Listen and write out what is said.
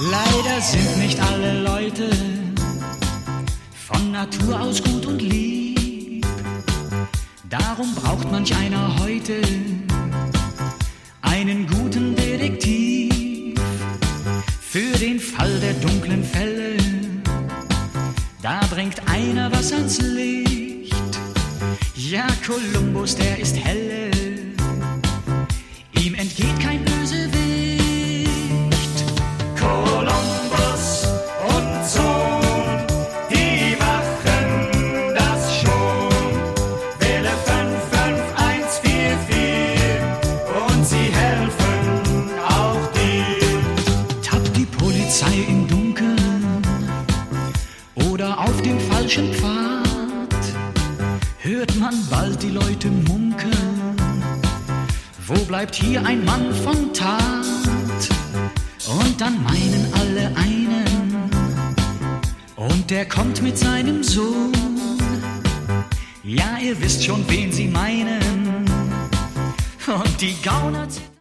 Leider sind nicht alle Leute von Natur aus gut und lieb. Darum braucht manch einer heute einen guten Detektiv. Für den Fall der dunklen Fälle, da bringt einer was ans Licht. Ja, Kolumbus, der ist helle, ihm entgeht kein Bösewicht. Kolumbus und Sohn, die machen das schon. Wähle 55144 und sie helfen auch dir. Tappt die Polizei im Dunkeln oder auf dem falschen Pfad, hört man bald die Leute munkeln. Wo bleibt hier ein Mann von Tat? Und dann meinen alle einen, und der kommt mit seinem Sohn. Ja, ihr wisst schon, wen sie meinen. Und die Gauner